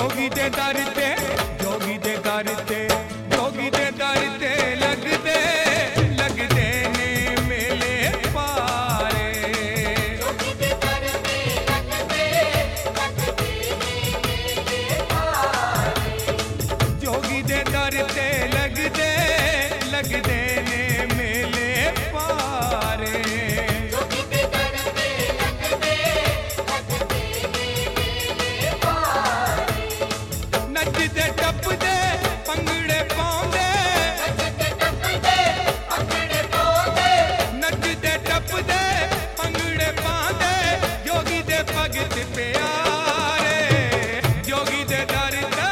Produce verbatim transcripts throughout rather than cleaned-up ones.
जोगी दे दर ते जोगी दे दर ते जोगी दे दर ते लगदे लगदे ने मेले पारे। जोगी दे दर ते लगदे लगदे ने मेले पारे। जोगी दे दर ते लगदे लगदे ने मेले पारे। जोगी दे दर ते लगदे लगदे ने मेले पारे। नचदे टपदे पंगड़े पाउंदे नचदे टपदे पंगड़े पाउंदे। नचदे टपदे पंगड़े पाउंदे जोगी दे भगत प्यारे। जोगी दे दर ते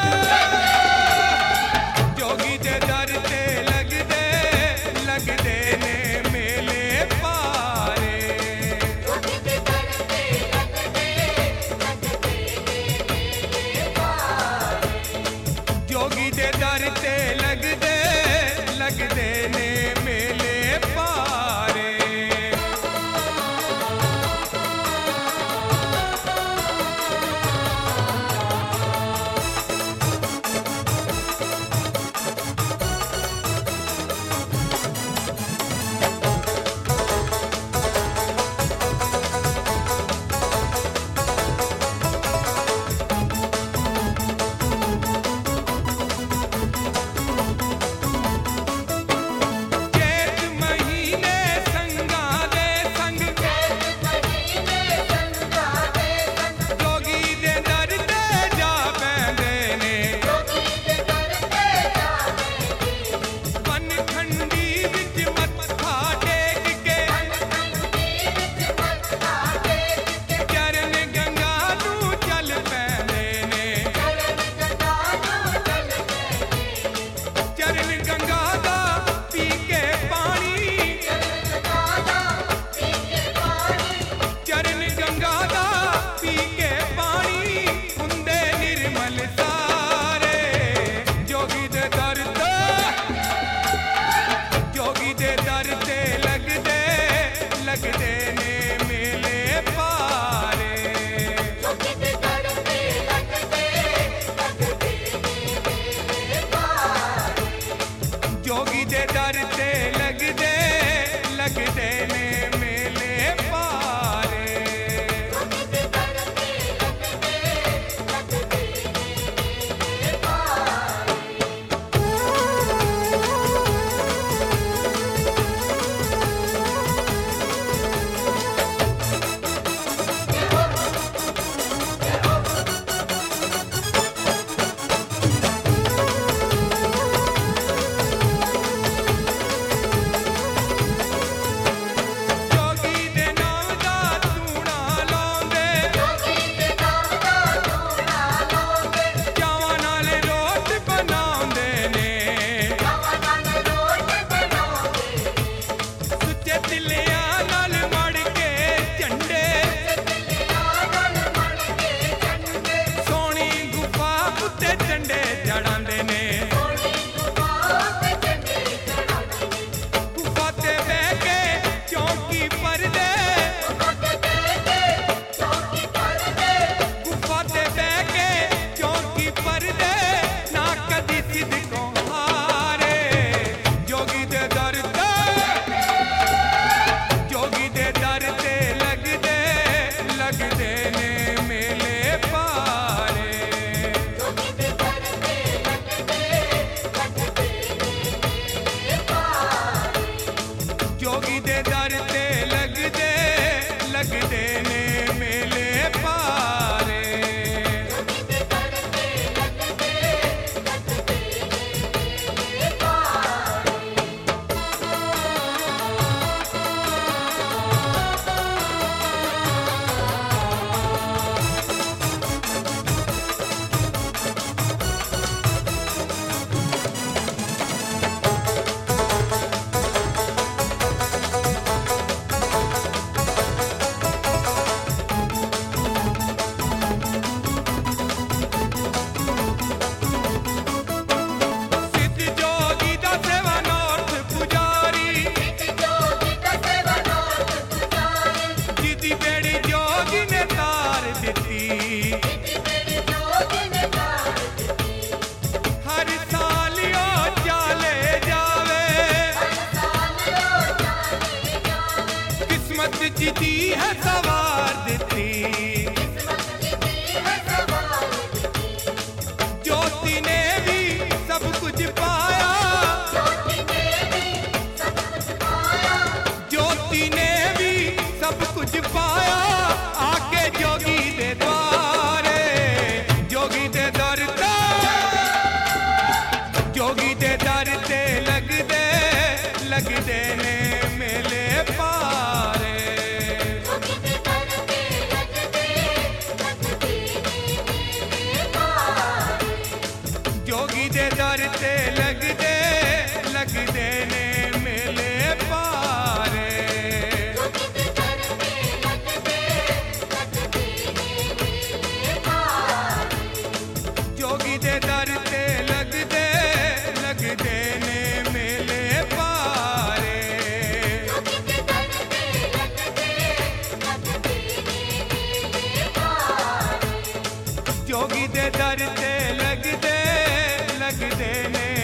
जोगी दे दर ते लगदे लगदे ने मेले पारे। जोगी दे दर ते लगदे लगदे ने मेले पारे। जोगी दे दर ते लगदे लगदे ने मेले पारे। चैत महीने संगा दे संग चैत महीने संगा दे संग। जोगी दे दर ते जा पैंदे ने। जोगी दे दर ते जावे ने। बन खंडी विच मत्था टेक के मनखंडी विच मत्था टेक के। चरण गंगा नू चल पैंदे ने। चरण गंगा नूं चल पैंदे ने। चरण गंगा दा पी के पानी चरण गंगा दा पी के पानी। चरण गंगा दा पी के पानी हुंदे निर्मल सारे। जोगी दे दर ते जोगी दे दर ते लगदे लगदे ने मेले पारे। जोगी दे दर ते लगदे लगदे ने मेले पारे। जोगी दे दर ते लगदे लगदे ने मेले पारे। जोगी दे दर ते लगदे लगदे ने मेले पारे। जोगी दे नाम दा धूना लाਉਂਦੇ जोगी दे नाम दा धूना लाਉਂਦੇ। ਚਾਵਾਂ ਨਾਲ ਰੋਟ ਬਣਾਉਂਦੇ ਨੇ। ਚਾਵਾਂ ਨਾਲ ਰੋਟ ਬਣਾਉਂਦੇ ਨੇ। ਸੁੱਚੇ ਦਿਲਿਆਂ ਨਾਲ ਮੜ ਕੇ ਝੰਡੇ ਦਿਲਿਆਂ ਨਾਲ ਮੜ ਕੇ ਝੰਡੇ। ਸੋਹਣੀ ਗੁਫਾ ਉੱਤੇ ਝੰਡੇ ਚੜਾਉਂਦੇ ਨੇ। ਸੋਹਣੀ ਗੁਫਾ ਤੇ ਝੰਡੇ ਚੜਾਉਂਦੇ ਨੇ। ਗੁਫਾ ਤੇ ਬਹਿ ਕੇ ਚੌਂਕੀ ਪਰਦੇ ਗੁਫਾ ਤੇ ਬਹਿ ਕੇ ਚੌਂਕੀ ਪਰਦੇ। ਗੁਫਾ ਤੇ ਬਹਿ ਕੇ ਚੌਂਕੀ ਪਰਦੇ ਨਾ ਕਦੀ ਸਿੱਧਕੋਂ ਹਾਰੇ। ਜੋਗੀ ਦੇ ਦਰ ਤੇ ਜੋਗੀ ਦੇ ਦਰ ਤੇ ਲੱਗਦੇ ਲੱਗਦੇ ਨੇ ਮੇਲੇ ਪਾਰੇ। जोगी दे दर ते लगदे लगदे ने मेले पारे। जोगी दे दर ते लगदे लगदे ने मेले पारे। जोगी दे दर ते लगदे लगदे ने मेले पारे। ਦਿੱਤੀ मेरी जोगी ने तार दर ते लगदे लगदे ने मेले पारे। जोगी दे दर ते लगदे लगदे ने मेले पारे। जोगी दे दर ते लगदे लगदे ने मेले पारे। जोगी दे दर ते लगदे लगदे ने